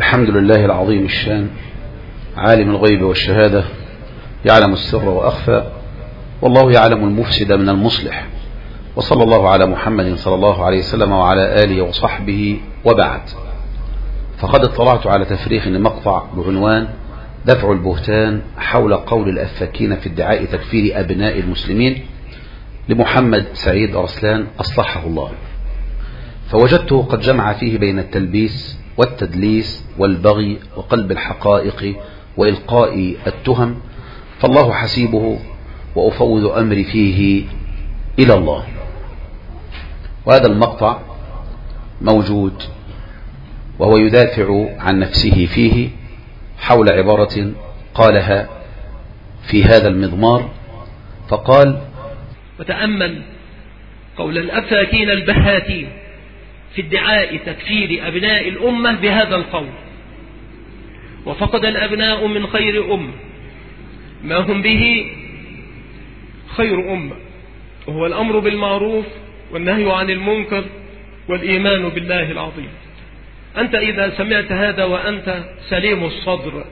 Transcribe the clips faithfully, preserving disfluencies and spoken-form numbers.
الحمد لله العظيم الشان عالم الغيب والشهادة يعلم السر وأخفى والله يعلم المفسد من المصلح. وصلى الله على محمد صلى الله عليه وسلم وعلى آله وصحبه وبعد. فقد اطلعت على تفريغ لمقطع بعنوان دفع البهتان حول قول الأفاكين في ادعاء تكفير أبناء المسلمين لمحمد سعيد رسلان أصلحه الله، فوجدته قد جمع فيه بين التلبيس والتدليس والبغي وقلب الحقائق وإلقاء التهم، فالله حسيبه وأفوض أمري فيه إلى الله. وهذا المقطع موجود وهو يدافع عن نفسه فيه حول عبارة قالها في هذا المضمار، فقال: وتأمل قول الأفاكين البهاتين في ادعاء تكفير أبناء الأمة بهذا القول: وفقد الأبناء من خير أمة ما هم به خير أمة، وهو الأمر بالمعروف والنهي عن المنكر والإيمان بالله العظيم. أنت إذا سمعت هذا وأنت سليم الصدر،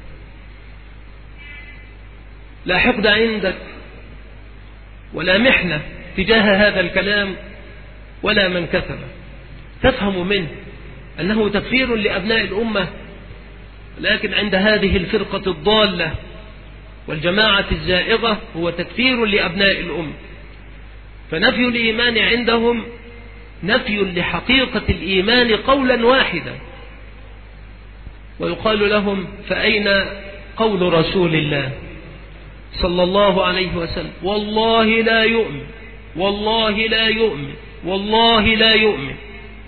لا حقد عندك ولا محنة تجاه هذا الكلام ولا من كتبه، تفهم منه أنه تكفير لأبناء الأمة، لكن عند هذه الفرقة الضالة والجماعة الزائغة هو تكفير لأبناء الأمة. فنفي الإيمان عندهم نفي لحقيقة الإيمان قولا واحدا، ويقال لهم: فأين قول رسول الله صلى الله عليه وسلم؟ والله لا يؤمن، والله لا يؤمن، والله لا يؤمن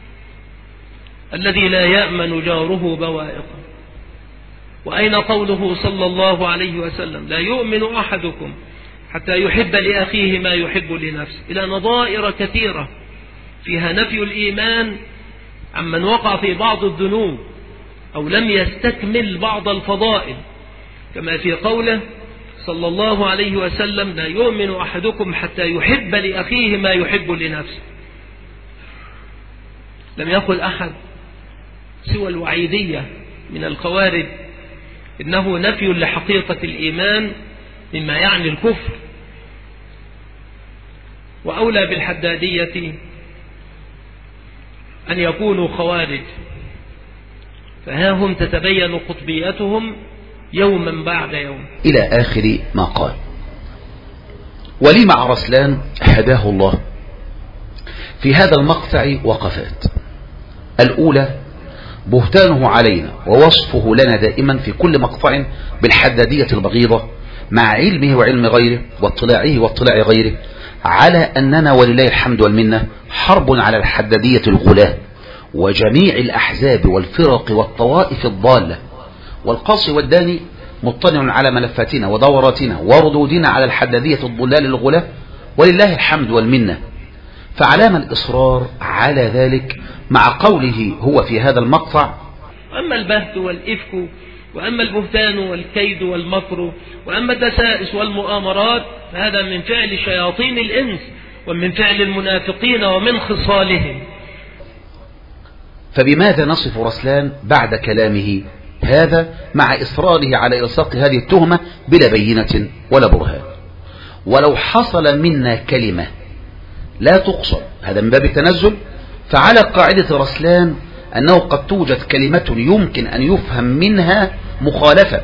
الذي لا يأمن جاره بوائقه. وأين قوله صلى الله عليه وسلم: لا يؤمن أحدكم حتى يحب لأخيه ما يحب لنفسه، إلى نظائر كثيرة فيها نفي الإيمان عمن وقع في بعض الذنوب أو لم يستكمل بعض الفضائل، كما في قوله صلى الله عليه وسلم: لا يؤمن أحدكم حتى يحب لأخيه ما يحب لنفسه. لم يقل أحد سوى الوعيدية من الخوارج إنه نفي لحقيقة الإيمان مما يعني الكفر. وأولى بالحدادية أن يكونوا خوارج، فها هم تتبين قطبيتهم يوما بعد يوم، إلى آخر ما قال. ولي مع رسلان هداه الله في هذا المقطع وقفات. الأولى بهتانه علينا ووصفه لنا دائما في كل مقطع بالحدادية البغيضة، مع علمه وعلم غيره واطلاعه واطلاع غيره على أننا ولله الحمد والمنة حرب على الحدادية الغلاة وجميع الأحزاب والفرق والطوائف الضالة، والقاصي والداني مطلع على ملفاتنا ودوراتنا وردودنا على الحدادية الضلال الغلاة ولله الحمد والمنة. فعلام الإصرار على ذلك مع قوله هو في هذا المقطع: أما البهت والإفك، وأما البهتان والكيد والمكر، وأما الدسائس والمؤامرات، فهذا من فعل شياطين الإنس ومن فعل المنافقين ومن خصالهم. فبماذا نصف رسلان بعد كلامه هذا مع إصراره على إلصاق هذه التهمة بلا بينة ولا برهان؟ ولو حصل منا كلمة لا تقصر، هذا من باب التنزل، فعلى قاعدة رسلان أنه قد توجد كلمة يمكن أن يفهم منها مخالفة،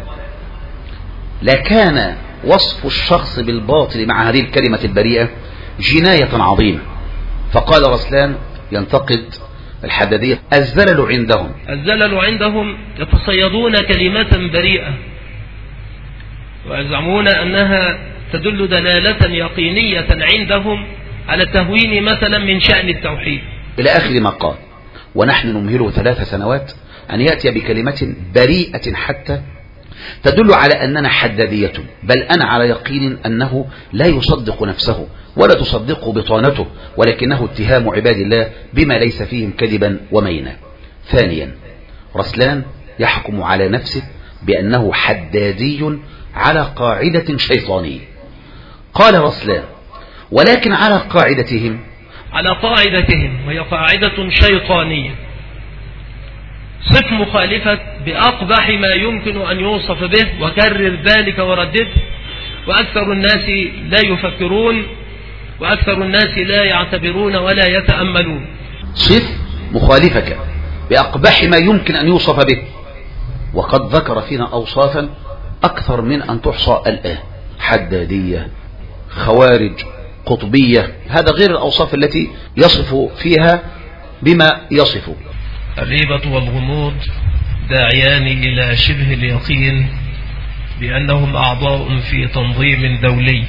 لكان وصف الشخص بالباطل مع هذه الكلمة البريئة جناية عظيمة. فقال رسلان ينتقد الحدادية: الزلل عندهم الزلل عندهم يتصيدون كلمة بريئة ويزعمون أنها تدل دلالة يقينية عندهم على تهوين مثلا من شأن التوحيد، إلى آخر ما قال. ونحن نمهله ثلاث سنوات أن يأتي بكلمة بريئة حتى تدل على أننا حدادية، بل أنا على يقين أنه لا يصدق نفسه ولا تصدقه بطانته، ولكنه اتهام عباد الله بما ليس فيهم كذبا ومينا. ثانيا، رسلان يحكم على نفسه بأنه حدادي على قاعدة شيطانية. قال رسلان: ولكن على قاعدتهم على قاعدتهم وهي قاعدة شيطانية. صف مخالفك بأقبح ما يمكن أن يوصف به وكرر ذلك وردده. وأكثر الناس لا يفكرون، وأكثر الناس لا يعتبرون ولا يتأملون. صف مخالفك بأقبح ما يمكن أن يوصف به، وقد ذكر فينا أوصافا أكثر من أن تحصى الآن: حدادية، خوارج، قطبية. هذا غير الأوصاف التي يصف فيها بما يصف. الريبة والغموض داعيان إلى شبه اليقين بأنهم أعضاء في تنظيم دولي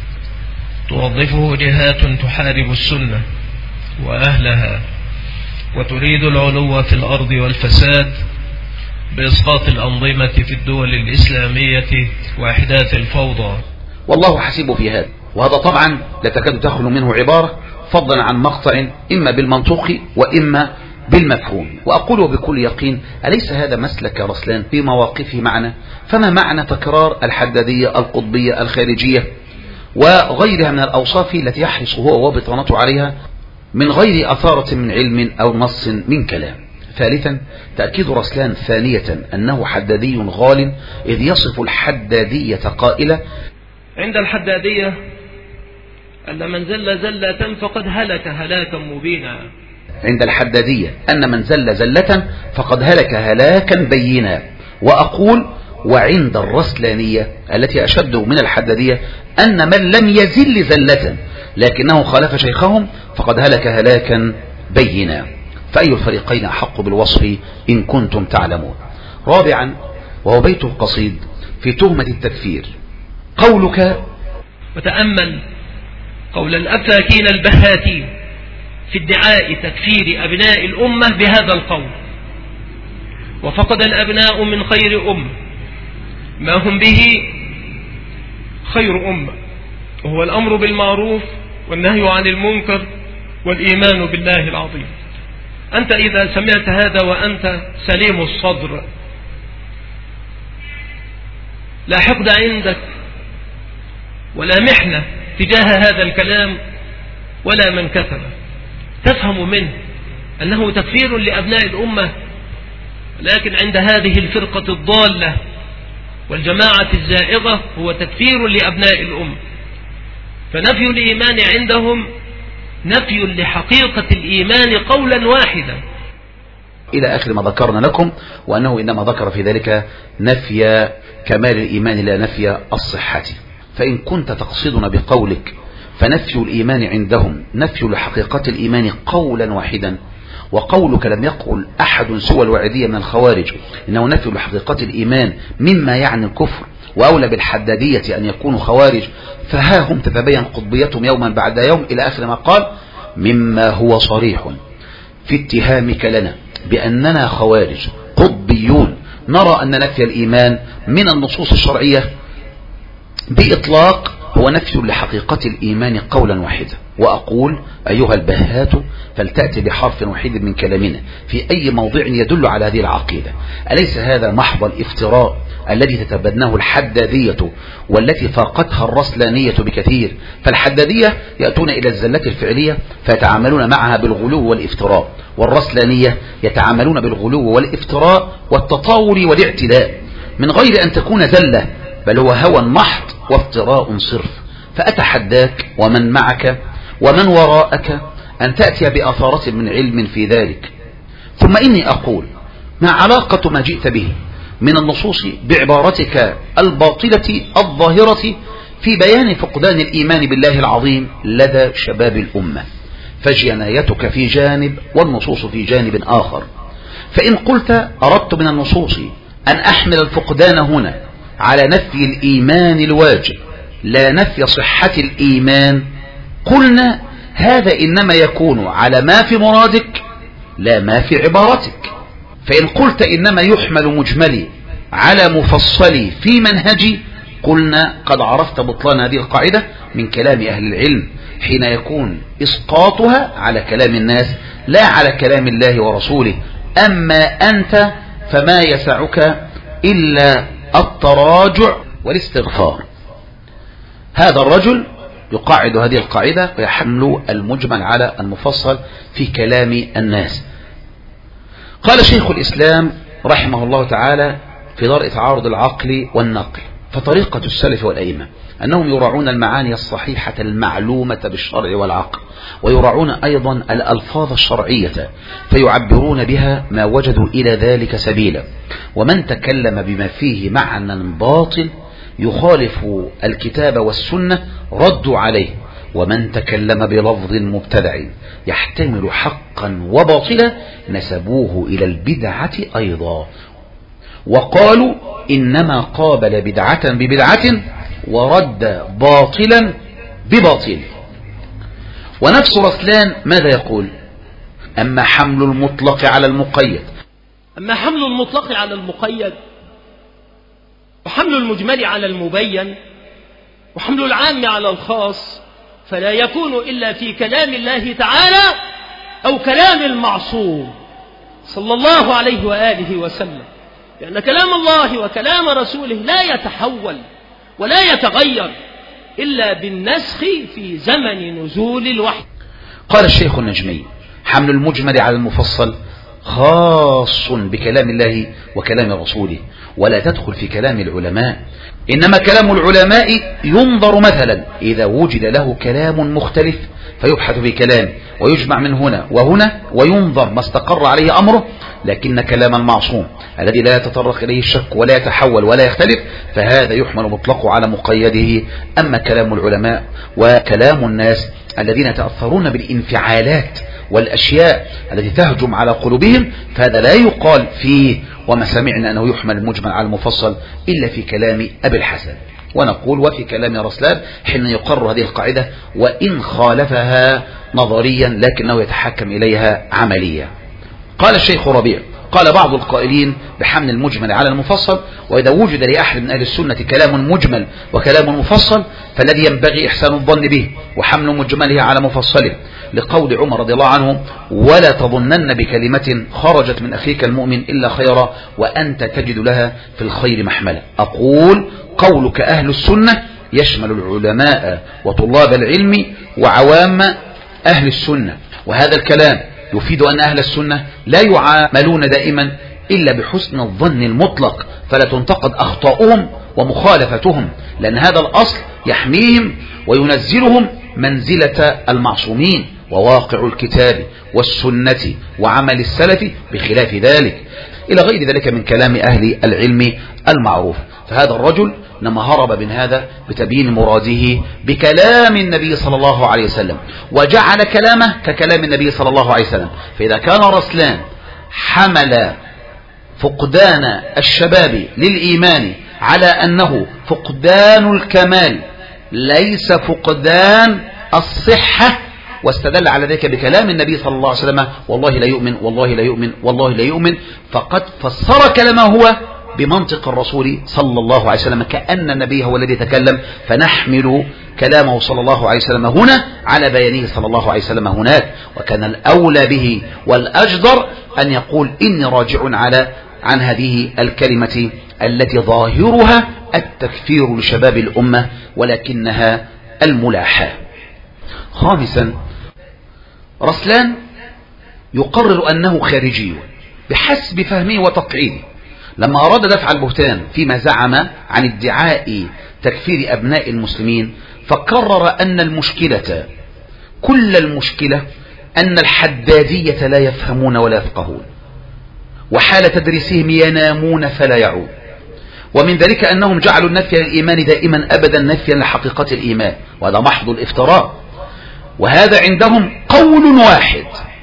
توظفه جهات تحارب السنة وأهلها وتريد العلو في الأرض والفساد بإسقاط الأنظمة في الدول الإسلامية وإحداث الفوضى. والله حسيب في هذا، وهذا طبعا لا تكاد تخلو منه عبارة، فضلا عن مقطع إما بالمنطوق وإما بالمفهوم. وأقوله بكل يقين: أليس هذا مسلك رسلان في مواقفه معنا؟ فما معنى تكرار الحدادية، القطبية، الخارجية وغيرها من الأوصاف التي يحرص هو وبطانته عليها من غير أثارة من علم أو نص من كلام؟ ثالثا، تأكيد رسلان ثانية أنه حدادي غال، إذ يصف الحدادية قائلة: عند الحدادية أن من زل زلة فقد هلك هلاكا مبينا. عند الحدادية أن من زل زلة فقد هلك هلاكا بينا. وأقول: وعند الرسلانية التي أشد من الحدادية أن من لم يزل زلة لكنه خالف شيخهم فقد هلك هلاكا بينا. فأي الفريقين أحق بالوصف إن كنتم تعلمون؟ رابعا، وهو بيت قصيد في تهمة التكفير: قولك: وتأمل قول الأفاكين البهاتين في ادعاء تكفير أبناء الأمة بهذا القول: وفقد الأبناء من خير أمة ما هم به خير أمة، وهو الأمر بالمعروف والنهي عن المنكر والإيمان بالله العظيم. أنت إذا سمعت هذا وأنت سليم الصدر، لا حقد عندك ولا محنة تجاه هذا الكلام ولا من كتبه، تفهم منه أنه تكفير لأبناء الأمة. لكن عند هذه الفرقة الضالة والجماعة الزائغة هو تكفير لأبناء الأمة. فنفي الإيمان عندهم نفي لحقيقة الإيمان قولا واحدا، إلى آخر ما ذكرنا لكم، وأنه إنما ذكر في ذلك نفي كمال الإيمان لا نفي الصحة. فإن كنت تقصدنا بقولك فنفي الإيمان عندهم نفي لحقيقة الإيمان قولا واحدا، وقولك لم يقل أحد سوى الوعدية من الخوارج إنه نفي لحقيقة الإيمان مما يعني الكفر، وأولى بالحدادية أن يكونوا خوارج، فها هم تتبين قطبيتهم يوما بعد يوم إلى آخر ما قال: مما هو صريح في اتهامك لنا بأننا خوارج قطبيون نرى أن نفي الإيمان من النصوص الشرعية بإطلاق هو نفي لحقيقة الإيمان قولا واحدا. وأقول: أيها البهات، فلتأتي بحرف واحد من كلامنا في أي موضع يدل على هذه العقيدة. أليس هذا محض الافتراء الذي تتبناه الحدادية والتي فاقتها الرسلانية بكثير؟ فالحدادية يأتون إلى الزلة الفعلية فيتعاملون معها بالغلو والافتراء، والرسلانية يتعاملون بالغلو والافتراء والتطاول والاعتداء من غير أن تكون زلة، بل هو هوى محض وافتراء صرف. فأتحداك ومن معك ومن وراءك أن تأتي بأثارة من علم في ذلك. ثم إني أقول: ما علاقة ما جئت به من النصوص بعبارتك الباطلة الظاهرة في بيان فقدان الإيمان بالله العظيم لدى شباب الأمة؟ فجنايتك في جانب والنصوص في جانب آخر. فإن قلت أردت من النصوص أن أحمل الفقدان هنا على نفي الإيمان الواجب لا نفي صحة الإيمان، قلنا هذا إنما يكون على ما في مرادك لا ما في عبارتك. فإن قلت إنما يحمل مجملي على مفصلي في منهجي، قلنا قد عرفت بطلان هذه القاعدة من كلام أهل العلم حين يكون إسقاطها على كلام الناس لا على كلام الله ورسوله. أما أنت فما يسعك إلا التراجع والاستغفار. هذا الرجل يقاعد هذه القاعدة ويحمل المجمل على المفصل في كلام الناس. قال شيخ الإسلام رحمه الله تعالى في درء تعارض العقل والنقل: فطريقة السلف والأئمة أنهم يراعون المعاني الصحيحة المعلومة بالشرع والعقل، ويراعون أيضا الألفاظ الشرعية فيعبرون بها ما وجدوا إلى ذلك سبيلا. ومن تكلم بما فيه معنى باطل يخالف الكتاب والسنة ردوا عليه، ومن تكلم بلفظ مبتدع يحتمل حقا وباطلا نسبوه إلى البدعة أيضا، وقالوا إنما قابل بدعة ببدعة ورد باطلا بباطل. ونفس رسلان ماذا يقول؟ أما حمل المطلق على المقيد أما حمل المطلق على المقيد وحمل المجمل على المبين وحمل العام على الخاص فلا يكون إلا في كلام الله تعالى أو كلام المعصوم صلى الله عليه وآله وسلم، لأن كلام الله وكلام رسوله لا يتحول ولا يتغير إلا بالنسخ في زمن نزول الوحي. قال الشيخ النجمي: حمل المجمل على المفصل خاص بكلام الله وكلام رسوله، ولا تدخل في كلام العلماء، إنما كلام العلماء ينظر مثلا إذا وجد له كلام مختلف فيبحث في كلام ويجمع من هنا وهنا وينظر ما استقر عليه أمره، لكن كلام المعصوم الذي لا يتطرق إليه الشك ولا يتحول ولا يختلف فهذا يحمل مطلقه على مقيده. أما كلام العلماء وكلام الناس الذين يتأثرون بالانفعالات والأشياء التي تهجم على قلوبهم فهذا لا يقال فيه وما سمعنا أنه يحمل المجمل على المفصل إلا في كلام أبي الحسن. ونقول وفي كلام رسلان حين يقرر هذه القاعدة وإن خالفها نظريا لكنه يتحكم إليها عمليا. قال الشيخ ربيع: قال بعض القائلين بحمل المجمل على المفصل: وإذا وجد لأحد من أهل السنة كلام مجمل وكلام مفصل فالذي ينبغي إحسان الظن به وحمل مجمله على مفصله، لقول عمر رضي الله عنه: ولا تظنن بكلمة خرجت من أخيك المؤمن إلا خيرا وأنت تجد لها في الخير محملا. أقول قولك أهل السنة يشمل العلماء وطلاب العلم وعوام أهل السنة، وهذا الكلام يفيد أن أهل السنة لا يعاملون دائما إلا بحسن الظن المطلق، فلا تنتقد أخطاؤهم ومخالفتهم، لأن هذا الأصل يحميهم وينزلهم منزلة المعصومين، وواقع الكتاب والسنة وعمل السلف بخلاف ذلك، إلى غير ذلك من كلام أهل العلم المعروف. فهذا الرجل لما هرب من هذا بتبيين مراده بكلام النبي صلى الله عليه وسلم وجعل كلامه ككلام النبي صلى الله عليه وسلم. فإذا كان رسلان حمل فقدان الشباب للإيمان على أنه فقدان الكمال ليس فقدان الصحة، واستدل على ذلك بكلام النبي صلى الله عليه وسلم: والله لا يؤمن والله لا يؤمن والله لا يؤمن، فقد فسر كلامه هو بمنطق الرسول صلى الله عليه وسلم كأن النبي هو الذي تكلم، فنحمل كلامه صلى الله عليه وسلم هنا على بيانه صلى الله عليه وسلم هناك. وكان الأولى به والأجدر أن يقول: إني راجع على عن هذه الكلمة التي ظاهرها التكفير لشباب الأمة ولكنها الملاحاة. خامسا، رسلان يقرر أنه خارجي بحسب فهمه وتقعيده، لما أراد دفع البهتان فيما زعم عن ادعاء تكفير أبناء المسلمين فقرر أن المشكلة كل المشكلة أن الحدادية لا يفهمون ولا يفقهون، وحال تدريسهم ينامون فلا يعون، ومن ذلك أنهم جعلوا النفي للإيمان دائما أبدا نفيا لحقيقة الإيمان، وهذا محض الافتراء، وهذا عندهم قول واحد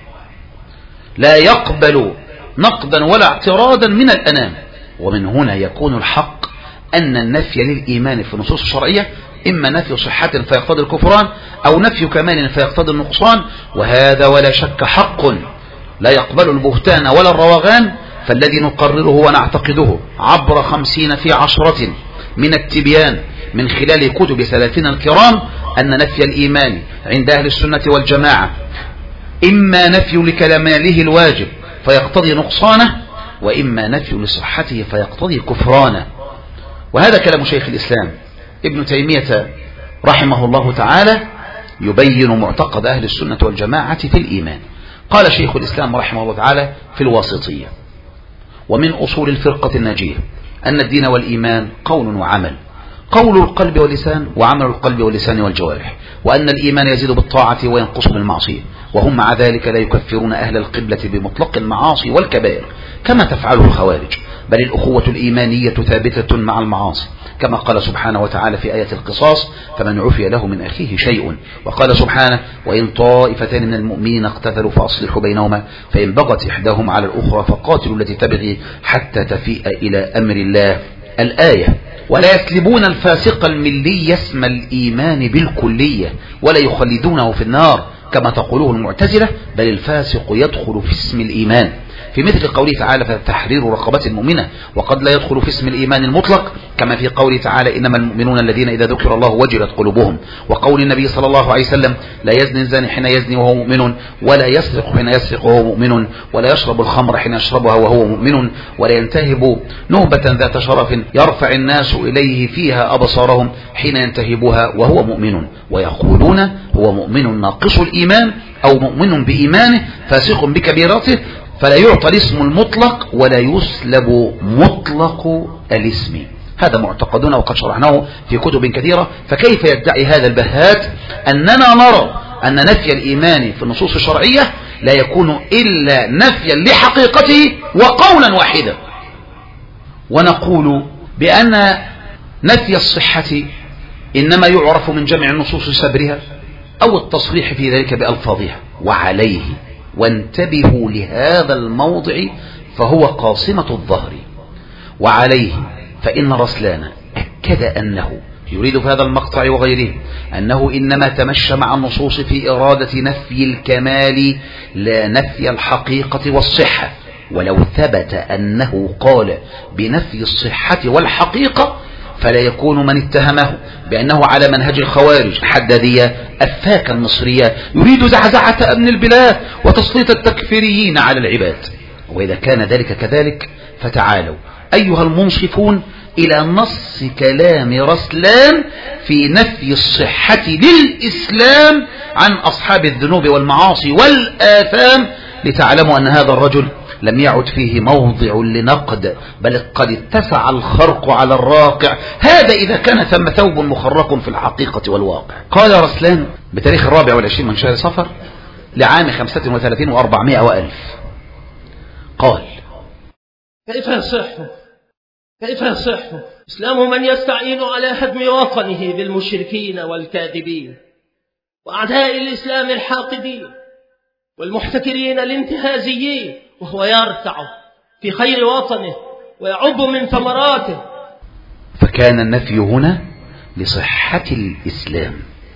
لا يقبل نقدا ولا اعتراضا من الأنام. ومن هنا يكون الحق أن النفي للإيمان في النصوص الشرعية إما نفي صحة فيقتضي الكفران أو نفي كمال فيقتضي النقصان، وهذا ولا شك حق لا يقبل البهتان ولا الروغان. فالذي نقرره ونعتقده عبر خمسين في عشرة من التبيان من خلال كتب سلفنا الكرام أن نفي الإيمان عند أهل السنة والجماعة إما نفي لكماله الواجب فيقتضي نقصانه، وإما نفي لصحته فيقتضي كفرانه. وهذا كلام شيخ الإسلام ابن تيمية رحمه الله تعالى يبين معتقد أهل السنة والجماعة في الإيمان. قال شيخ الإسلام رحمه الله تعالى في الواسطية: ومن أصول الفرقة الناجية أن الدين والإيمان قول وعمل، قول القلب واللسان وعمل القلب واللسان والجوارح، وأن الإيمان يزيد بالطاعة وينقص بالمعصية، وهم مع ذلك لا يكفرون أهل القبلة بمطلق المعاصي والكبائر كما تفعله الخوارج، بل الأخوة الإيمانية ثابتة مع المعاصي، كما قال سبحانه وتعالى في آية القصاص: فمن عفي له من أخيه شيء. وقال سبحانه: وإن طائفتان من المؤمنين اقتتلوا فأصلحوا بينهما فإن بغت إحداهما على الأخرى فقاتلوا التي تبغي حتى تفيء إلى أمر الله. الآية: ولا يسلبون الفاسق الملي اسم الإيمان بالكلية ولا يخلدونه في النار كما تقوله المعتزلة، بل الفاسق يدخل في اسم الإيمان، في مثل قوله تعالى: فتحرير رقبة مؤمنة، وقد لا يدخل في اسم الإيمان المطلق كما في قوله تعالى: إنما المؤمنون الذين إذا ذكر الله وجلت قلوبهم، وقول النبي صلى الله عليه وسلم: لا يزني الزاني حين يزني وهو مؤمن، ولا يسرق حين يسرق وهو مؤمن، ولا يشرب الخمر حين يشربها وهو مؤمن، ولا ينتهب نهبة ذات شرف يرفع الناس إليه فيها أبصارهم حين ينتهبها وهو مؤمن، ويقولون هو مؤمن ناقص الإيمان أو مؤمن بإيمانه فاسق بكبيرته، فلا يعطى الاسم المطلق ولا يسلب مطلق الاسم. هذا معتقدنا وقد شرحناه في كتب كثيرة. فكيف يدعي هذا البهات أننا نرى أن نفي الإيمان في النصوص الشرعية لا يكون إلا نفيا لحقيقته وقولا واحدا، ونقول بأن نفي الصحة إنما يعرف من جمع النصوص سبرها أو التصريح في ذلك بألفاظها. وعليه، وانتبهوا لهذا الموضع فهو قاصمة الظهر، وعليه فإن رسلان أكد أنه يريد في هذا المقطع وغيره أنه إنما تمشى مع النصوص في إرادة نفي الكمال لا نفي الحقيقة والصحة، ولو ثبت أنه قال بنفي الصحة والحقيقة فلا يكون من اتهمه بأنه على منهج الخوارج الحدادية أفاكا مصرية يريد زعزعة أمن البلاد وتسليط التكفيريين على العباد. وإذا كان ذلك كذلك فتعالوا أيها المنصفون إلى نص كلام رسلان في نفي الصحة للإسلام عن أصحاب الذنوب والمعاصي والآثام، لتعلموا أن هذا الرجل لم يعد فيه موضع لنقد، بل قد اتسع الخرق على الراقع، هذا إذا كان ثم ثوب مخرق في الحقيقة والواقع. قال رسلان بتاريخ الرابع والعشرين من شهر صفر لعام خمسة وثلاثين وأربعمائة وألف، قال: كيف يصح كيف يصح إسلام من يستعين على هدم وطنه بالمشركين والكاذبين وأعداء الإسلام الحاقدين والمحتكرين الانتهازيين، وهو يرتع في خير وطنه ويعب من ثمراته. فكان النفي هنا لصحة الإسلام.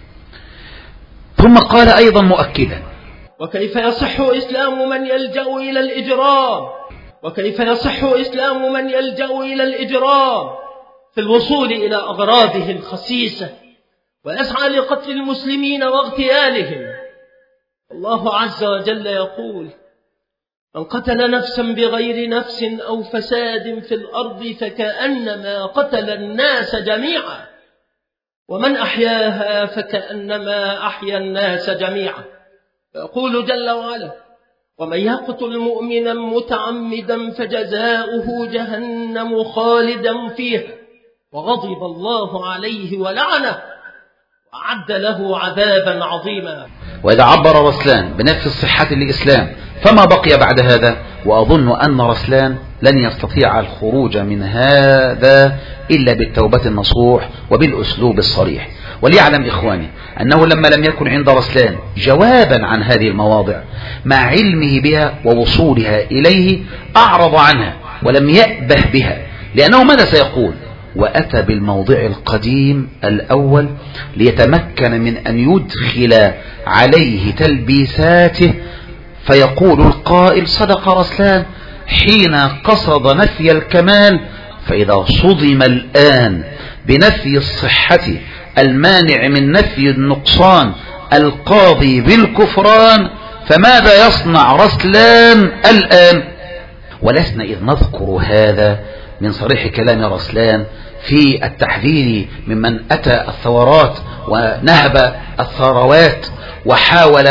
ثم قال أيضا مؤكدا: وكيف يصح إسلام من يلجأ إلى الإجرام وكيف يصح إسلام من يلجأ إلى الإجرام في الوصول إلى أغراضه الخسيسة ويسعى لقتل المسلمين واغتيالهم. الله عز وجل يقول: من قتل نفسا بغير نفس أو فساد في الأرض فكأنما قتل الناس جميعا ومن أحياها فكأنما أحيا الناس جميعا. فيقول جل وعلا: ومن يقتل مؤمنا متعمدا فجزاؤه جهنم خالدا فيها وغضب الله عليه ولعنه وأعد له عذابا عظيما. وإذا عبر رسلان بنفي الصحة للإسلام فما بقي بعد هذا؟ وأظن أن رسلان لن يستطيع الخروج من هذا إلا بالتوبة النصوح وبالأسلوب الصريح. وليعلم إخواني أنه لما لم يكن عند رسلان جوابا عن هذه المواضع مع علمه بها ووصولها إليه أعرض عنها ولم يأبه بها، لأنه ماذا سيقول؟ وأتى بالموضع القديم الأول ليتمكن من أن يدخل عليه تلبيساته، فيقول القائل: صدق رسلان حين قصد نفي الكمال، فإذا صدم الآن بنفي الصحة المانع من نفي النقصان القاضي بالكفران فماذا يصنع رسلان الآن؟ ولسنا إذ نذكر هذا من صريح كلام رسلان في التحذير ممن أتى الثورات ونهب الثروات وحاول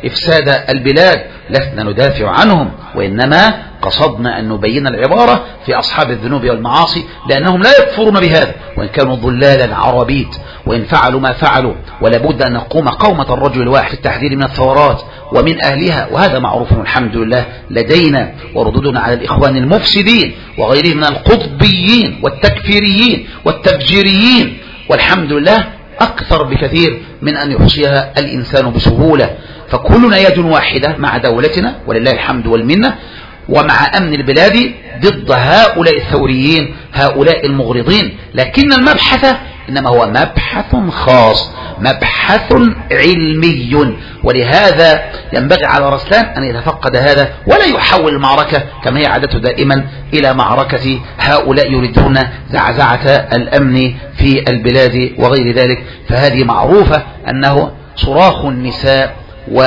إفساد البلاد لسنا ندافع عنهم، وإنما قصدنا أن نبين العبارة في أصحاب الذنوب والمعاصي، لأنهم لا يكفرون بهذا وإن كانوا ضلالا عربيد وإن فعلوا ما فعلوا، ولا بد أن نقوم قومة الرجل الواحد في التحذير من الثورات ومن أهلها، وهذا معروف الحمد لله لدينا. وردودنا على الإخوان المفسدين وغيرهم من القطبيين والتكفيريين والتفجيريين والحمد لله أكثر بكثير من أن يحصيها الإنسان بسهولة. فكلنا يد واحدة مع دولتنا ولله الحمد والمنة، ومع أمن البلاد ضد هؤلاء الثوريين هؤلاء المغرضين. لكن المبحث إنما هو مبحث خاص، مبحث علمي، ولهذا ينبغي على رسلان أن يتفقد هذا ولا يحول المعركة كما هي عادته دائما إلى معركة هؤلاء يريدون زعزعة الأمن في البلاد وغير ذلك. فهذه معروفة أنه صراخ النساء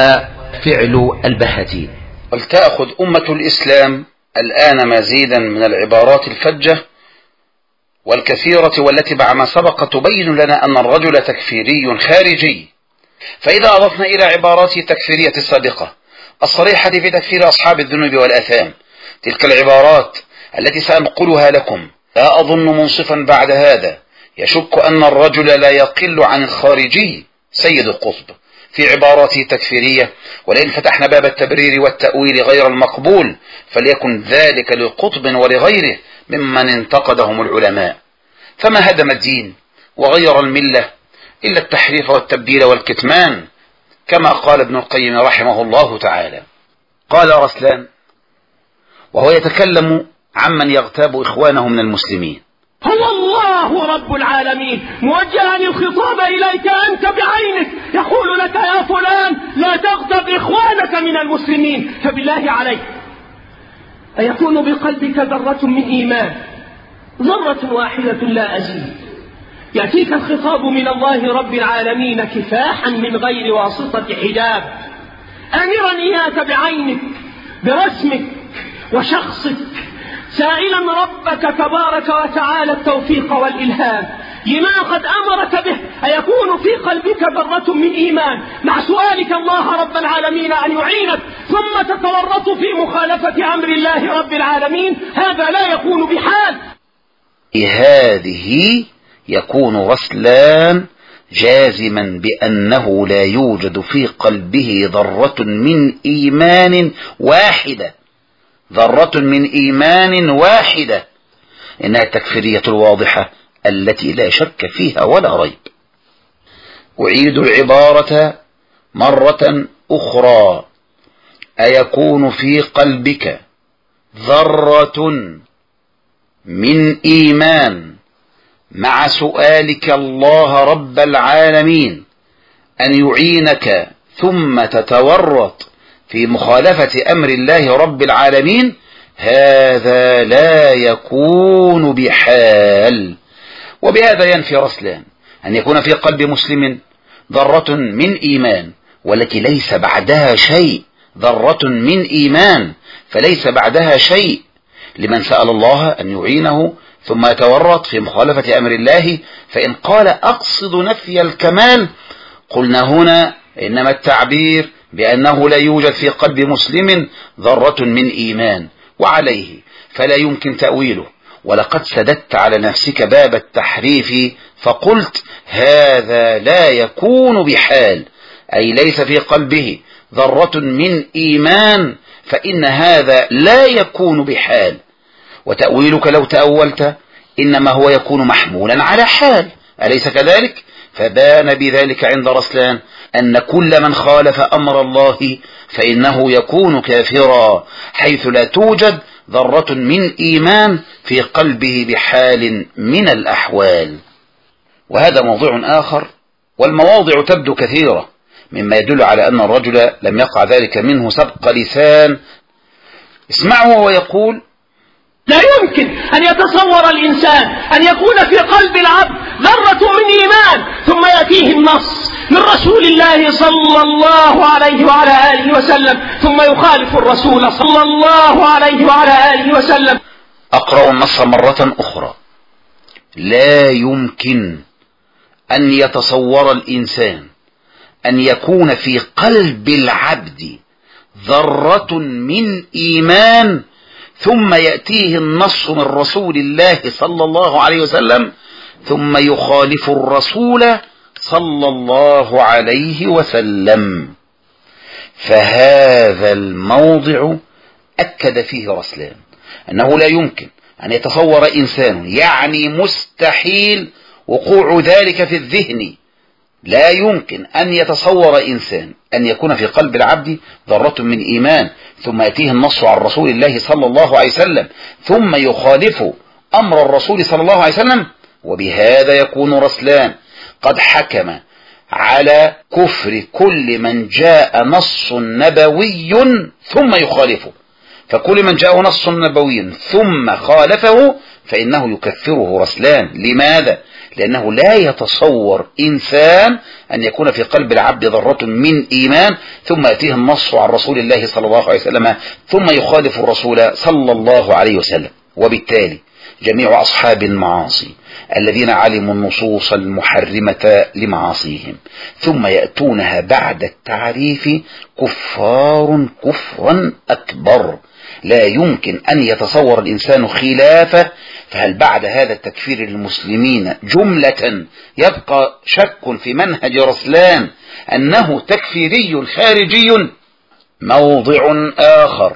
وفعل البهاتين. ولتأخذ أمة الإسلام الآن مزيدا من العبارات الفجة والكثيرة والتي بعد ما سبق تبين لنا أن الرجل تكفيري خارجي. فإذا أضفنا إلى عبارات التكفيرية السابقة الصريحة في تكفير أصحاب الذنوب والآثام تلك العبارات التي سأنقلها لكم، لا أظن منصفا بعد هذا يشك أن الرجل لا يقل عن الخارجي سيد القطب في عباراته التكفيرية. ولئن فتحنا باب التبرير والتأويل غير المقبول فليكن ذلك لقطب ولغيره ممن انتقدهم العلماء. فما هدم الدين وغير الملة إلا التحريف والتبديل والكتمان، كما قال ابن القيم رحمه الله تعالى. قال رسلان وهو يتكلم عمن يغتاب إخوانه من المسلمين: هو الله رب العالمين موجها الخطاب إليك أنت بعينك، يقول لك يا فلان لا تغتب إخوانك من المسلمين. فبالله عليك أيكون بقلبك ذرة من إيمان، ذرة واحدة لا أزيد، يأتيك الخطاب من الله رب العالمين كفاحا من غير واسطة حجاب، آمرا إياك بعينك برسمك وشخصك، سائلا ربك تبارك وتعالى التوفيق والإلهام لما قد أمرك به. أيكون في قلبك ذرة من إيمان مع سؤالك الله رب العالمين أن يعينك ثم تتورط في مخالفة أمر الله رب العالمين؟ هذا لا يكون بحال. هذه يكون رسلان جازما بأنه لا يوجد في قلبه ذرة من إيمان واحدة، ذرة من إيمان واحدة، إنها التكفيرية الواضحة التي لا شك فيها ولا ريب. أعيد العبارة مرة أخرى: أيكون في قلبك ذرة من إيمان مع سؤالك الله رب العالمين أن يعينك ثم تتورط في مخالفة أمر الله رب العالمين؟ هذا لا يكون بحال. وبهذا ينفي رسلان أن يكون في قلب مسلم ذرة من إيمان والتي ليس بعدها شيء، ذرة من إيمان فليس بعدها شيء، لمن سأل الله أن يعينه ثم يتورط في مخالفة أمر الله. فإن قال أقصد نفي الكمال قلنا هنا إنما التعبير بأنه لا يوجد في قلب مسلم ذرة من إيمان، وعليه فلا يمكن تأويله. ولقد سددت على نفسك باب التحريف فقلت هذا لا يكون بحال، أي ليس في قلبه ذرة من إيمان، فإن هذا لا يكون بحال. وتأويلك لو تأولت إنما هو يكون محمولا على حال، أليس كذلك؟ فبان بذلك عند رسلان أن كل من خالف أمر الله فإنه يكون كافرا، حيث لا توجد ذرة من إيمان في قلبه بحال من الأحوال. وهذا موضوع آخر، والمواضع تبدو كثيرة مما يدل على أن الرجل لم يقع ذلك منه سبق لسان. اسمعوا وهو يقول: لا يمكن أن يتصور الإنسان أن يكون في قلب العبد ذرة من إيمان ثم يأتيه النص من رسول الله صلى الله عليه وعلى آله وسلم ثم يخالف الرسول صلى الله عليه وعلى آله وسلم. أقرأ النص مرة أخرى: لا يمكن أن يتصور الإنسان أن يكون في قلب العبد ذرة من إيمان ثم يأتيه النص من رسول الله صلى الله عليه وسلم ثم يخالف الرسول صلى الله عليه وسلم. فهذا الموضع أكد فيه رسلان أنه لا يمكن أن يتصور إنسان، يعني مستحيل وقوع ذلك في الذهن، لا يمكن أن يتصور إنسان أن يكون في قلب العبد ذرة من إيمان ثم يأتيه النص عن رسول الله صلى الله عليه وسلم ثم يخالف أمر الرسول صلى الله عليه وسلم، وبهذا يكون رسلان قد حكم على كفر كل من جاء نص نبوي ثم يخالفه. فكل من جاء نص نبوي ثم خالفه فإنه يكفره رسلان. لماذا؟ لأنه لا يتصور إنسان أن يكون في قلب العبد ذرة من إيمان ثم يأتيه النص عن رسول الله صلى الله عليه وسلم ثم يخالف الرسول صلى الله عليه وسلم. وبالتالي جميع أصحاب المعاصي الذين علموا النصوص المحرمة لمعاصيهم ثم يأتونها بعد التعريف كفار كفرا أكبر، لا يمكن أن يتصور الإنسان خلافه. فهل بعد هذا التكفير للمسلمين جملة يبقى شك في منهج رسلان أنه تكفيري خارجي؟ موضع آخر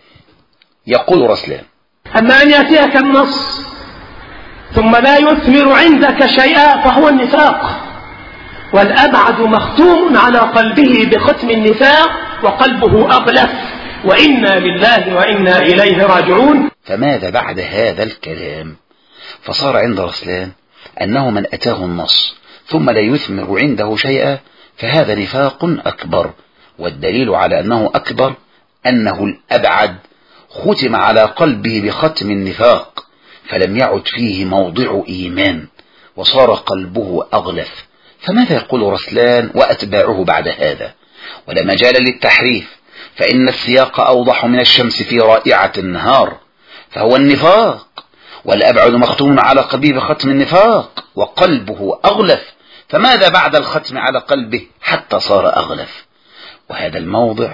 يقول رسلان: أما أن يأتيك النص ثم لا يثمر عندك شيئا فهو النفاق، والأبعد مختوم على قلبه بختم النفاق وقلبه أغلف، وإنا لله وإنا إليه راجعون. فماذا بعد هذا الكلام؟ فصار عند رسلان أنه من أتاه النص ثم لا يثمر عنده شيئا فهذا نفاق أكبر، والدليل على أنه أكبر أنه الأبعد ختم على قلبه بختم النفاق فلم يعد فيه موضع إيمان وصار قلبه أغلف. فماذا يقول رسلان وأتباعه بعد هذا؟ ولا مجال للتحريف، فإن السياق أوضح من الشمس في رائعة النهار، فهو النفاق، والأبعد مختوم على قلبه بختم النفاق وقلبه أغلف. فماذا بعد الختم على قلبه حتى صار أغلف؟ وهذا الموضع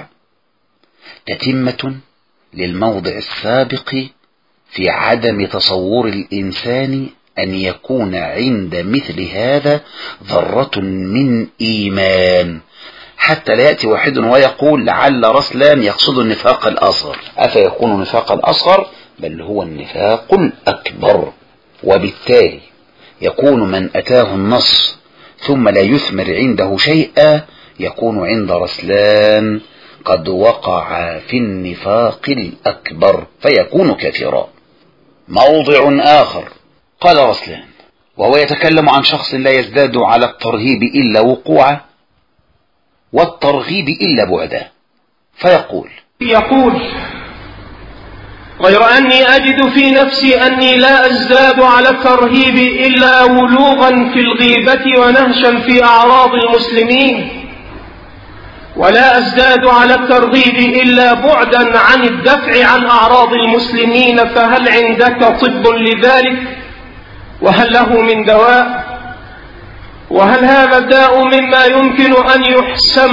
تتمة للموضع السابق في عدم تصور الإنسان أن يكون عند مثل هذا ذرة من إيمان، حتى لا يأتي واحد ويقول لعل رسلان يقصد النفاق الأصغر. أفيكون النفاق الأصغر؟ بل هو النفاق الأكبر. وبالتالي يكون من أتاه النص ثم لا يثمر عنده شيئا يكون عند رسلان قد وقع في النفاق الأكبر فيكون كافرا. موضع آخر قال رسلان وهو يتكلم عن شخص لا يزداد على الترهيب إلا وقوعا والترغيب إلا بعدا، فيقول يقول غير أني أجد في نفسي أني لا أزداد على الترهيب إلا ولوغا في الغيبة ونهشا في أعراض المسلمين، ولا أزداد على الترغيب إلا بعدا عن الدفع عن أعراض المسلمين. فهل عندك طب لذلك؟ وهل له من دواء؟ وهل هذا الداء مما يمكن أن يحسم؟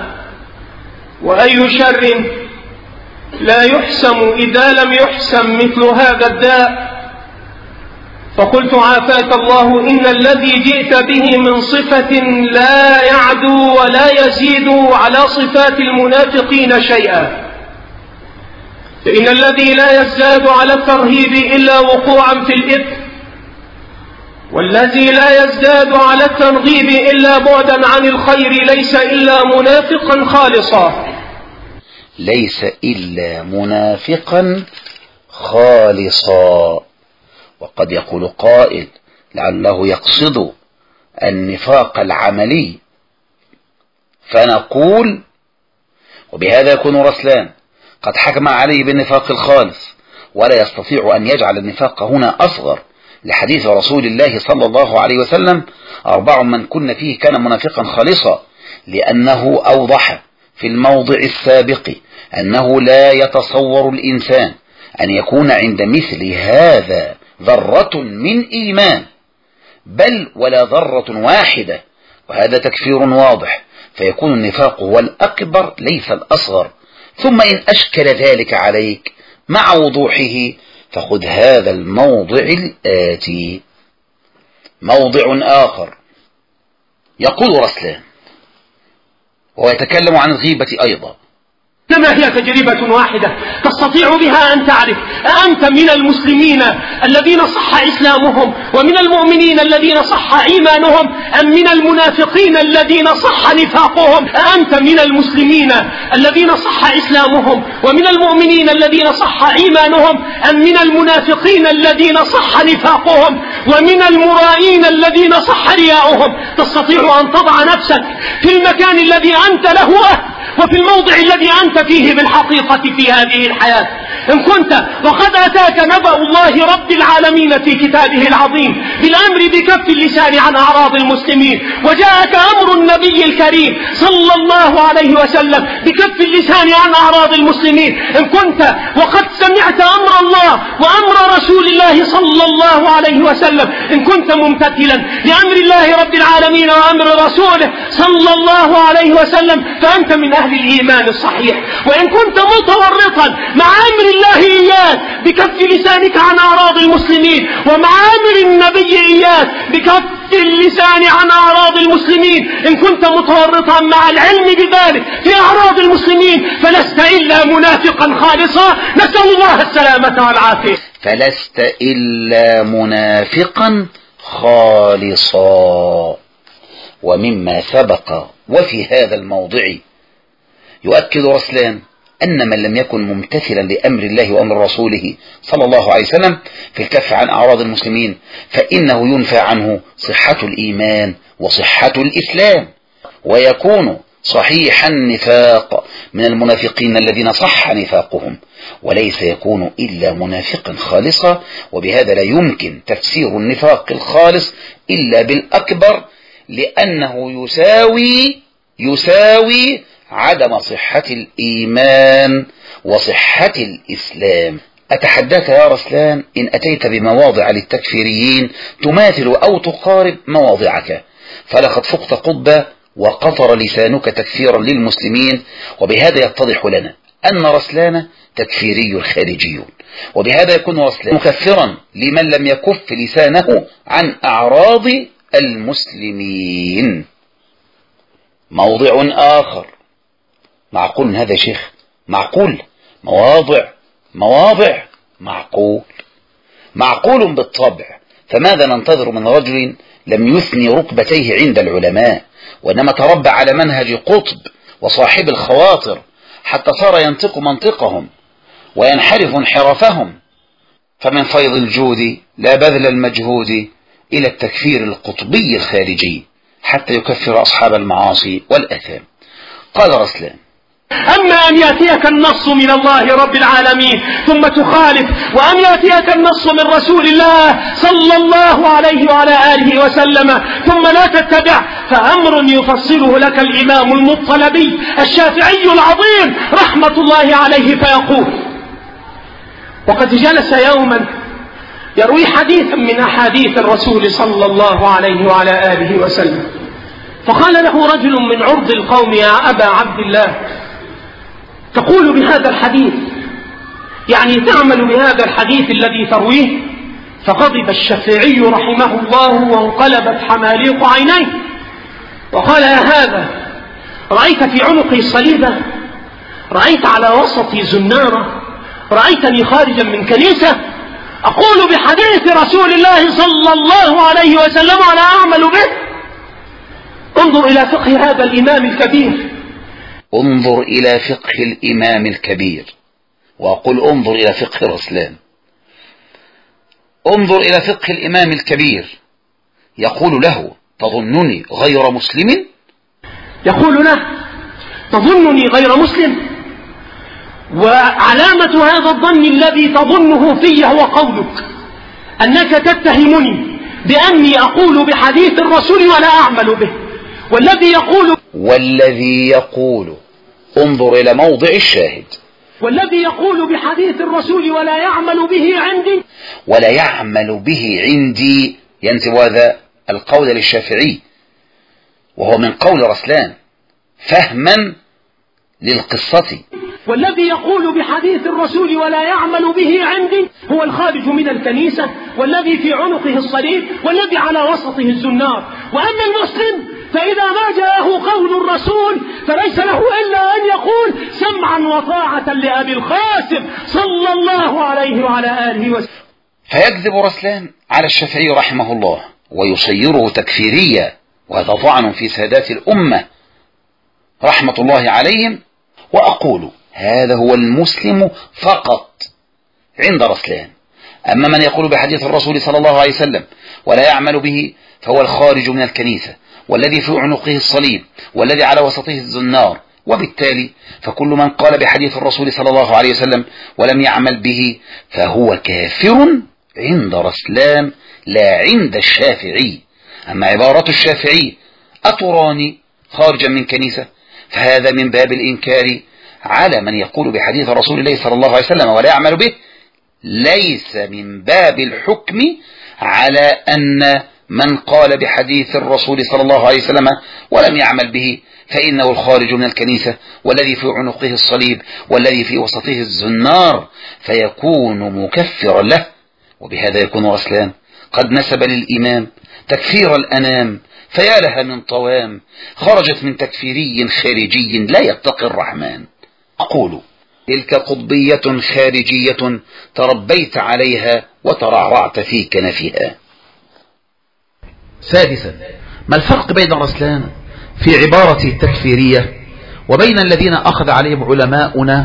وأي شر لا يحسم إذا لم يحسم مثل هذا الداء؟ فقلت عافاك الله إن الذي جئت به من صفة لا يعدو ولا يزيد على صفات المنافقين شيئا، فإن الذي لا يزداد على الترهيب إلا وقوعا في الإثم، والذي لا يزداد على الترغيب إلا بعدا عن الخير ليس إلا منافقا خالصا. ليس إلا منافقا خالصا. وقد يقول قائل لعله يقصد النفاق العملي، فنقول وبهذا يكون رسلان قد حكم عليه بالنفاق الخالص، ولا يستطيع أن يجعل النفاق هنا أصغر، لحديث رسول الله صلى الله عليه وسلم أربع من كن فيه كان منافقا خالصا، لأنه أوضح في الموضع السابق أنه لا يتصور الإنسان أن يكون عند مثل هذا ذرة من إيمان، بل ولا ذرة واحدة، وهذا تكفير واضح. فيكون النفاق هو الأكبر ليس الأصغر. ثم إن أشكل ذلك عليك مع وضوحه فخذ هذا الموضع الآتي. موضع آخر يقول رسلان وهو يتكلم عن الغيبة أيضا: إنما هي تجربة واحدة تستطيع بها أن تعرف أأنت من المسلمين الذين صح إسلامهم ومن المؤمنين الذين صح إيمانهم أم من المنافقين الذين صح نفاقهم. أأنت من المسلمين الذين صح إسلامهم ومن المؤمنين الذين صح إيمانهم أم من المنافقين الذين صح نفاقهم ومن المرائين الذين صح رياؤهم. تستطيع أن تضع نفسك في المكان الذي أنت له أهل وفي الموضع الذي أنت فيه بالحقيقة في هذه الحياة. إن كنت وقد أتاك نبأ الله رب العالمين في كتابه العظيم بالأمر بكف اللسان عن أعراض المسلمين، وجاءك أمر النبي الكريم صلى الله عليه وسلم بكف اللسان عن أعراض المسلمين. إن كنت وقد سمعت أمر الله وأمر رسول الله صلى الله عليه وسلم، إن كنت ممتثلا لأمر الله رب العالمين وأمر رسوله صلى الله عليه وسلم فأنت من أهل الإيمان الصحيح. وإن كنت متورطا مع أمر الله إياك بكف لسانك عن أعراض المسلمين ومع أمر النبي إياك بكف اللسان عن أعراض المسلمين، إن كنت متورطا مع العلم بذلك في أعراض المسلمين فلست إلا منافقا خالصا، نسأل الله السلامة والعافية. فلست إلا منافقا خالصا. ومما سبق وفي هذا الموضع يؤكد رسلان أن من لم يكن ممتثلا لأمر الله وأمر رسوله صلى الله عليه وسلم في الكف عن أعراض المسلمين فإنه ينفى عنه صحة الإيمان وصحة الإسلام، ويكون صحيح النفاق من المنافقين الذين صح نفاقهم، وليس يكون إلا منافقا خالصا. وبهذا لا يمكن تفسير النفاق الخالص إلا بالأكبر، لأنه يساوي يساوي عدم صحة الإيمان وصحة الإسلام. أتحداك يا رسلان إن أتيت بمواضع للتكفيريين تماثل أو تقارب مواضعك، فلقد فقت قطبا وقطر لسانك تكفيرا للمسلمين. وبهذا يتضح لنا أن رسلان تكفيري الخارجيون، وبهذا يكون رسلان مكفرا لمن لم يكف لسانه عن أعراض المسلمين. موضع آخر معقول هذا يا شيخ؟ معقول مواضع مواضع معقول معقول بالطبع. فماذا ننتظر من رجل لم يثني ركبتيه عند العلماء وإنما تربى على منهج قطب وصاحب الخواطر حتى صار ينطق منطقهم وينحرف انحرافهم؟ فمن فيض الجود لا بذل المجهود إلى التكفير القطبي الخارجي حتى يكفر أصحاب المعاصي والآثام. قال رسلان: أما أن يأتيك النص من الله رب العالمين ثم تخالف، وأن يأتيك النص من رسول الله صلى الله عليه وعلى آله وسلم ثم لا تتبع، فأمر يفصله لك الإمام المطلبي الشافعي العظيم رحمة الله عليه فيقول: وقد جلس يوما يروي حديثا من أحاديث الرسول صلى الله عليه وعلى آله وسلم، فقال له رجل من عرض القوم: يا أبا عبد الله، تقول بهذا الحديث، يعني تعمل بهذا الحديث الذي ترويه؟ فغضب الشافعي رحمه الله وانقلبت حماليق عينيه وقال: يا هذا، رأيت في عنقي صليبة؟ رأيت على وسطي زنارة؟ رأيتني خارجا من كنيسة أقول بحديث رسول الله صلى الله عليه وسلم ولا أعمل به؟ انظر إلى فقه هذا الإمام الكبير، انظر إلى فقه الإمام الكبير، وأقول انظر إلى فقه رسلان، انظر إلى فقه الإمام الكبير. يقول له: تظنني غير مسلم؟ يقول له: تظنني غير مسلم؟ وعلامة هذا الظن الذي تظنه في هو قولك أنك تتهمني بأني أقول بحديث الرسول ولا أعمل به. والذي يقول والذي يقول انظر إلى موضع الشاهد، والذي يقول بحديث الرسول ولا يعمل به عندي ولا يعمل به عندي ينسب هذا القول للشافعي، وهو من قول رسلان. فهما للقصة. والذي يقول بحديث الرسول ولا يعمل به عندي هو الخارج من الكنيسة، والذي في عنقه الصليب، والذي على وسطه الزنار. وأما المسلم فإذا ما جاءه قول الرسول فليس له إلا أن يقول سمعا وطاعة لأبي القاسم صلى الله عليه وعلى آله وسلم. فيكذب رسلان على الشافعي رحمه الله ويصيره تكفيريا، وهذا طعن في سادات الأمة رحمة الله عليهم. وأقول هذا هو المسلم فقط عند رسلان. أما من يقول بحديث الرسول صلى الله عليه وسلم ولا يعمل به فهو الخارج من الكنيسة، والذي في عنقه الصليب، والذي على وسطه الزنار. وبالتالي فكل من قال بحديث الرسول صلى الله عليه وسلم ولم يعمل به فهو كافر عند رسلان لا عند الشافعي. أما عبارة الشافعي أتراني خارجا من كنيسة، فهذا من باب الإنكار على من يقول بحديث رسول الله صلى الله عليه وسلم ولا يعمل به، ليس من باب الحكم على أن من قال بحديث الرسول صلى الله عليه وسلم ولم يعمل به فإنه الخارج من الكنيسة، والذي في عنقه الصليب، والذي في وسطه الزنار، فيكون مكفرا له. وبهذا يكون رسلان قد نسب للإمام تكفير الأنام، فيا لها من طوام خرجت من تكفيري خارجي لا يتقي الرحمن. أقول تلك قطبية خارجية تربيت عليها وترعرعت في كنفها. سادسا، ما الفرق بين رسلان في عبارة التكفيرية وبين الذين أخذ عليهم علماؤنا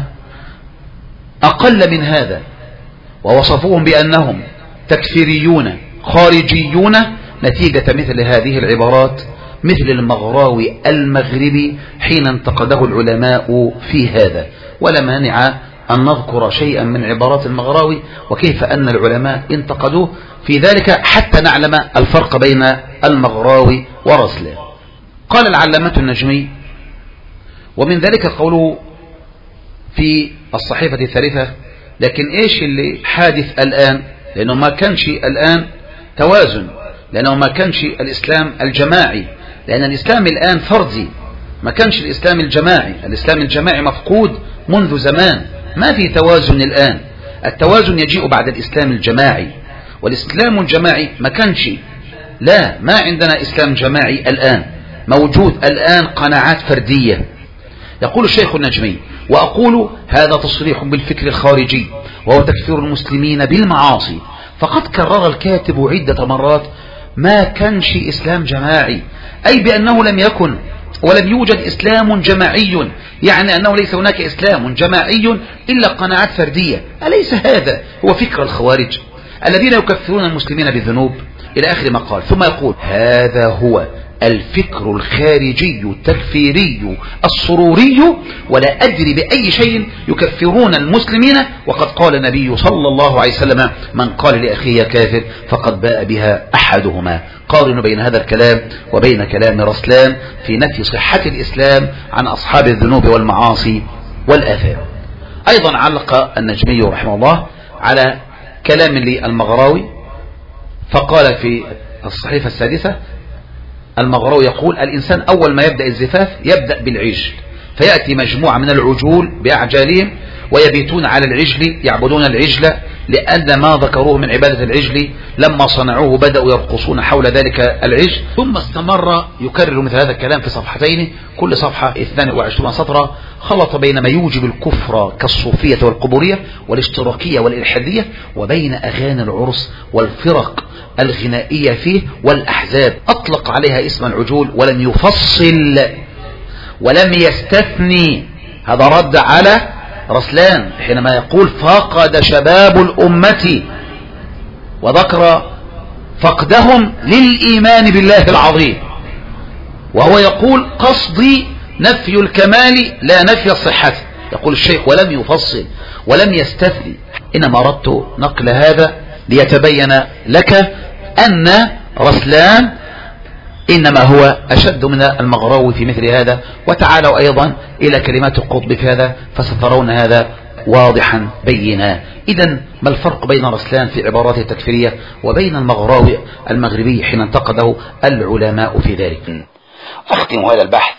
أقل من هذا ووصفوهم بأنهم تكفيريون خارجيون نتيجة مثل هذه العبارات، مثل المغراوي المغربي حين انتقده العلماء في هذا. ولا مانع أن نذكر شيئا من عبارات المغراوي وكيف أن العلماء انتقدوه في ذلك حتى نعلم الفرق بين المغراوي ورسلان. قال العلامة النجمي: ومن ذلك قوله في الصحيفة الثالثة: لكن ايش اللي حادث الآن؟ لأنه ما كانش الآن توازن، لأنه ما كانش الإسلام الجماعي، لأن الإسلام الآن فردي، ما كانش الإسلام الجماعي. الإسلام الجماعي مفقود منذ زمان، ما في توازن الآن. التوازن يجيء بعد الإسلام الجماعي، والإسلام الجماعي ما كانش، لا، ما عندنا إسلام جماعي الآن، موجود الآن قناعات فردية. يقول الشيخ النجمي: وأقول هذا تصريح بالفكر الخارجي وهو تكفير المسلمين بالمعاصي. فقد كرر الكاتب عدة مرات ما كانش إسلام جماعي، أي بأنه لم يكن ولم يوجد إسلام جماعي، يعني أنه ليس هناك إسلام جماعي إلا قناعات فردية. أليس هذا هو فكر الخوارج الذين يكفرون المسلمين بالذنوب؟ إلى آخر ما قال. ثم يقول: هذا هو الفكر الخارجي التكفيري السروري، ولا أدري بأي شيء يكفرون المسلمين، وقد قال النبي صلى الله عليه وسلم: من قال لأخيه كافر فقد باء بها أحدهما. قارن بين هذا الكلام وبين كلام رسلان في نفي صحة الإسلام عن أصحاب الذنوب والمعاصي والآثام. أيضا علق النجمي رحمه الله على كلام للمغراوي فقال في الصحيفة السادسة: المغراوي يقول: الإنسان أول ما يبدأ الزفاف يبدأ بالعجل، فيأتي مجموعة من العجول بأعجالهم ويبيتون على العجل يعبدون العجل، لأن ما ذكروه من عبادة العجل لما صنعوه بدأوا يرقصون حول ذلك العجل. ثم استمر يكرر مثل هذا الكلام في صفحتين، كل صفحة اثنين وعشرين سطرة، خلط بين ما يوجب الكفر كالصوفية والقبورية والاشتراكية والإلحادية، وبين أغاني العرس والفرق الغنائية فيه والأحزاب. أطلق عليها اسم العجول ولم يفصل ولم يستثني. هذا رد على رسلان حينما يقول: فقد شباب الأمة، وذكر فقدهم للإيمان بالله العظيم، وهو يقول: قصدي نفي الكمال لا نفي الصحة. يقول الشيخ: ولم يفصل ولم يستثني. إنما أردت نقل هذا ليتبين لك أن رسلان إنما هو أشد من المغراوي في مثل هذا. وتعالوا أيضا إلى كلمات القطب في هذا فسترون هذا واضحا بينا. إذن ما الفرق بين رسلان في عباراته التكفيرية وبين المغراوي المغربي حين انتقده العلماء في ذلك؟ أختم هذا البحث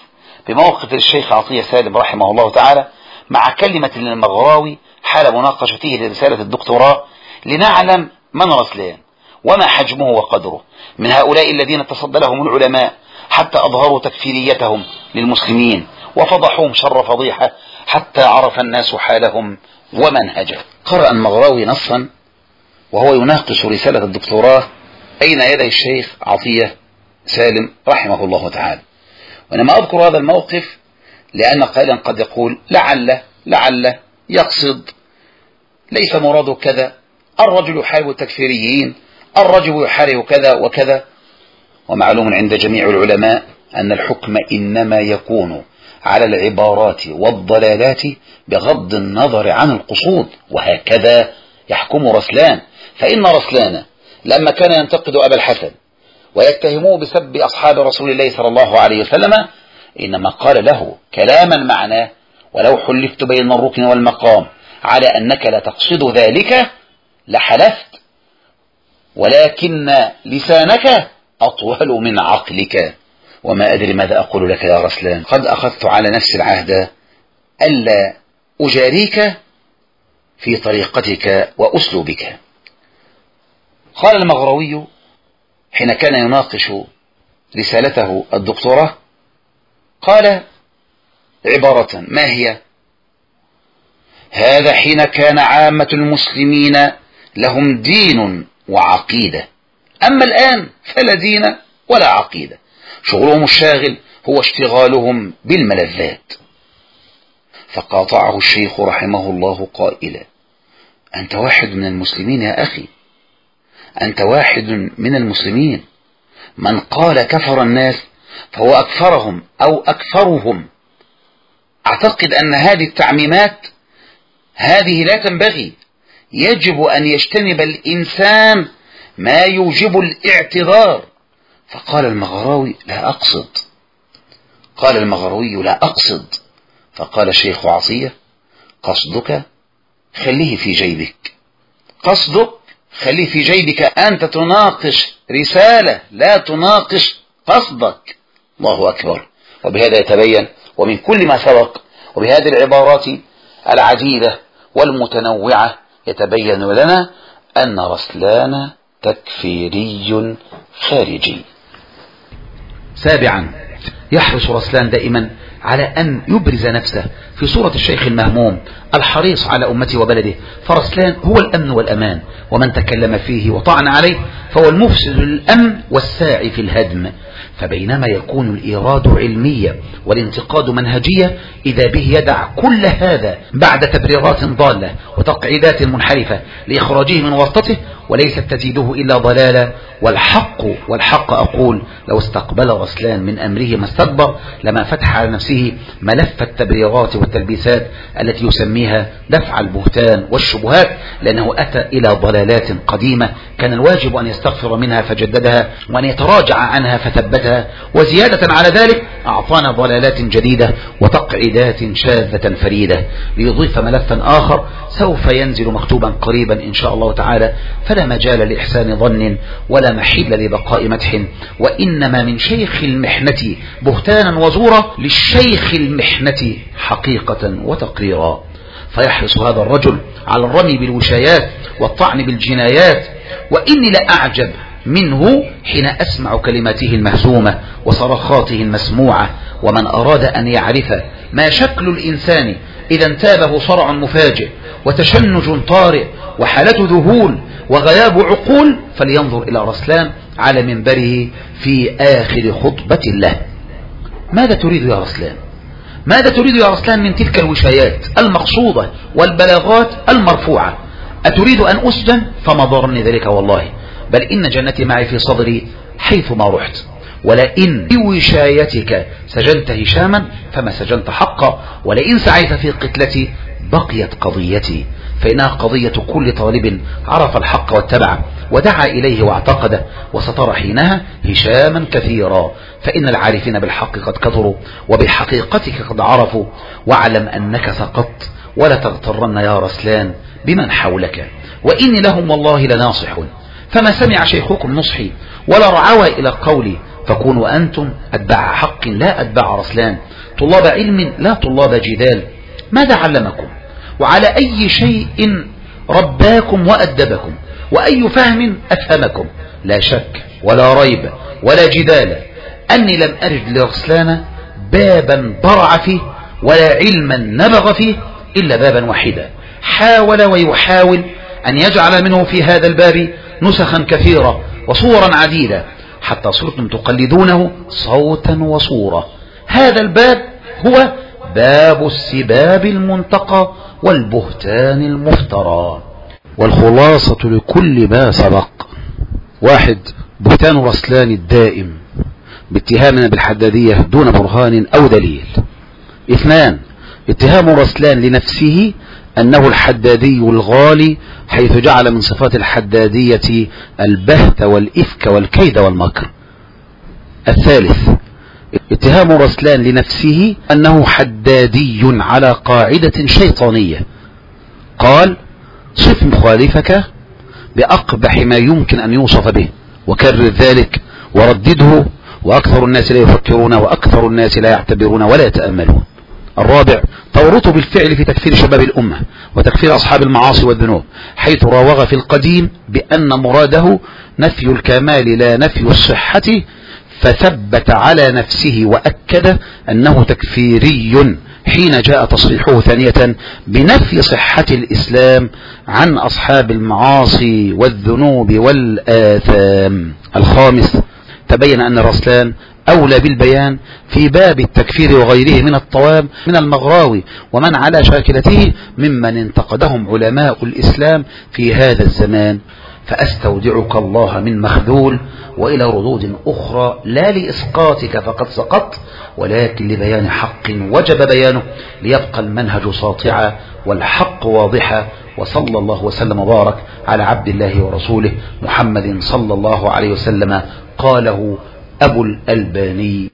بموقف الشيخ عطية سالم رحمه الله تعالى مع كلمة للمغراوي حال مناقشته لرسالة الدكتوراه لنعلم من رسلان وما حجمه وقدره من هؤلاء الذين تصدى لهم العلماء حتى أظهروا تكفيريتهم للمسلمين وفضحوهم شر فضيحة حتى عرف الناس حالهم ومنهجه. قرأ المغراوي نصا وهو يناقش رسالة الدكتوراه أين يدي الشيخ عطية سالم رحمه الله تعالى. وإنما أذكر هذا الموقف لأن قائلا قد يقول لعل لعل يقصد ليس مراده كذا، الرجل يحارب التكفيريين، الرجل يحارب كذا وكذا. ومعلوم عند جميع العلماء أن الحكم إنما يكون على العبارات والضلالات بغض النظر عن القصود، وهكذا يحكم رسلان. فإن رسلان لما كان ينتقد أبا الحسن ويتهموه بسب أصحاب رسول الله صلى الله عليه وسلم إنما قال له كلاما معناه ولو حلفت بين الركن والمقام على أنك لا تقصد ذلك لحلفت، ولكن لسانك أطول من عقلك. وما أدري ماذا أقول لك يا رسلان، قد أخذت على نفس العهد ألا أجاريك في طريقتك وأسلوبك. قال المغراوي حين كان يناقش رسالته الدكتوراه قال عبارة ما هي: هذا حين كان عامة المسلمين لهم دين وعقيدة، أما الآن فلا دين ولا عقيدة، شغلهم الشاغل هو اشتغالهم بالملذات. فقاطعه الشيخ رحمه الله قائلا: أنت واحد من المسلمين يا أخي، أنت واحد من المسلمين، من قال كفر الناس فهو أكثرهم أو أكثرهم. أعتقد أن هذه التعميمات هذه لا تنبغي، يجب أن يجتنب الإنسان ما يوجب الاعتذار. فقال المغراوي لا أقصد، قال المغراوي لا أقصد. فقال الشيخ عطية: قصدك خليه في جيبك، قصدك خليه في جيبك، أنت تناقش رسالة لا تناقش قصدك. الله أكبر. وبهذا يتبين ومن كل ما سبق وبهذه العبارات العديدة والمتنوعة يتبين لنا أن رسلان تكفيري خارجي. سابعا، يحرص رسلان دائما على أن يبرز نفسه في صورة الشيخ المهموم الحريص على أمته وبلده. فرسلان هو الأمن والأمان، ومن تكلم فيه وطعن عليه فهو المفسد للأمن والساعي في الهدم. فبينما يكون الإيراد علمية والانتقاد منهجية، إذا به يدع كل هذا بعد تبريرات ضالة وتقعيدات منحرفة لإخراجه من ورطته، وليست تزيده إلا ضلالا. والحق والحق أقول لو استقبل رسلان من أمره ما استكبر لما فتح على نفسه ملف التبريرات والتلبيسات التي يسميها دفع البهتان والشبهات، لأنه أتى إلى ضلالات قديمة كان الواجب أن يستغفر منها فجددها، وأن يتراجع عنها فثبتها، وزيادة على ذلك أعطانا ضلالات جديدة وتقعيدات شاذة فريدة ليضيف ملفا آخر سوف ينزل مكتوبا قريبا إن شاء الله تعالى. فلا مجال لإحسان ظن ولا محل لبقاء مدح، وإنما من شيخ المحنة بهتانا وزورا للشيخ المحنة حقيقة وتقريرا. فيحرص هذا الرجل على الرمي بالوشايات والطعن بالجنايات، وإني لأعجب منه حين أسمع كلماته المهزومة وصرخاته المسموعة. ومن أراد أن يعرف ما شكل الإنسان إذا انتابه صرع مفاجئ وتشنج طارئ وحالة ذهول وغياب عقول فلينظر إلى رسلان على منبره في آخر خطبة له. ماذا تريد يا رسلان؟ ماذا تريد يا رسلان من تلك الوشايات المقصودة والبلاغات المرفوعة؟ أتريد أن أسجن؟ فما ضرني ذلك والله، بل إن جنتي معي في صدري حيث ما رحت. ولئن بوشايتك سجنت هشاما فما سجنت حقا، ولئن سعيت في قتلتي بقيت قضيتي، فإنها قضية كل طالب عرف الحق واتبعه ودعا إليه واعتقده، وسترى حينها هشاما كثيرا، فإن العارفين بالحق قد كثروا وبحقيقتك قد عرفوا. واعلم أنك سقطت ولا تغترن يا رسلان بمن حولك، وإني لهم والله لناصح. فما سمع شيخكم نصحي ولا رعوى إلى قولي فكونوا أنتم أتباع حق لا أتباع رسلان، طلاب علم لا طلاب جدال. ماذا علمكم؟ وعلى أي شيء رباكم وأدبكم؟ وأي فهم أفهمكم؟ لا شك ولا ريب ولا جدال أني لم أجد لرسلان بابا برع فيه ولا علما نبغ فيه إلا بابا واحدا، حاول ويحاول أن يجعل منه في هذا الباب نسخا كثيرة وصورا عديدة حتى صرتم تقلدونه صوتا وصورة. هذا الباب هو باب السباب المنتقى والبهتان المفترى. والخلاصة لكل ما سبق: واحد، بهتان رسلان الدائم باتهامنا بالحدادية دون برهان أو دليل. اثنان، اتهام رسلان لنفسه أنه الحدادي الغالي، حيث جعل من صفات الحدادية البهت والإفك والكيد والمكر. الثالث، اتهام رسلان لنفسه أنه حدادي على قاعدة شيطانية. قال: صف مخالفك بأقبح ما يمكن أن يوصف به، وكرر ذلك وردده، وأكثر الناس لا يفكرون وأكثر الناس لا يعتبرون ولا يتأملون. الرابع، تورطه بالفعل في تكفير شباب الأمة وتكفير أصحاب المعاصي والذنوب، حيث راوغ في القديم بأن مراده نفي الكمال لا نفي الصحة، فثبت على نفسه وأكد أنه تكفيري حين جاء تصريحه ثانية بنفي صحة الإسلام عن أصحاب المعاصي والذنوب والآثام. الخامس، تبين أن رسلان أولى بالبيان في باب التكفير وغيره من الطوام من المغراوي ومن على شاكلته ممن انتقدهم علماء الإسلام في هذا الزمان. فأستودعك الله من مخذول، وإلى ردود أخرى لا لإسقاطك فقد سقطت، ولكن لبيان حق وجب بيانه، ليبقى المنهج ساطعا والحق واضحا. وصلى الله وسلم وبارك على عبد الله ورسوله محمد صلى الله عليه وسلم. قاله أبو الألباني.